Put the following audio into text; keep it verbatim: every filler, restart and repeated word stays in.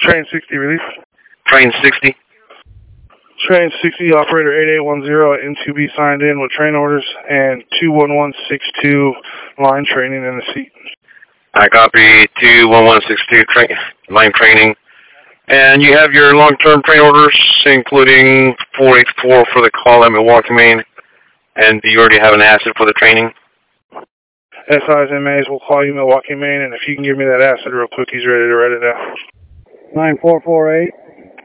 Train sixty, release. Train sixty. Train sixty, operator eight eight one zero at N two B signed in with train orders and two one one six two line training in the seat. I copy two one one six two train, line training. And you have your long-term train orders, including four eight four for the call at Milwaukee, Maine. And do you already have an asset for the training? S I's and Mays will call you Milwaukee, Maine, and if you can give me that asset real quick, he's ready to write it down. nine four four eight.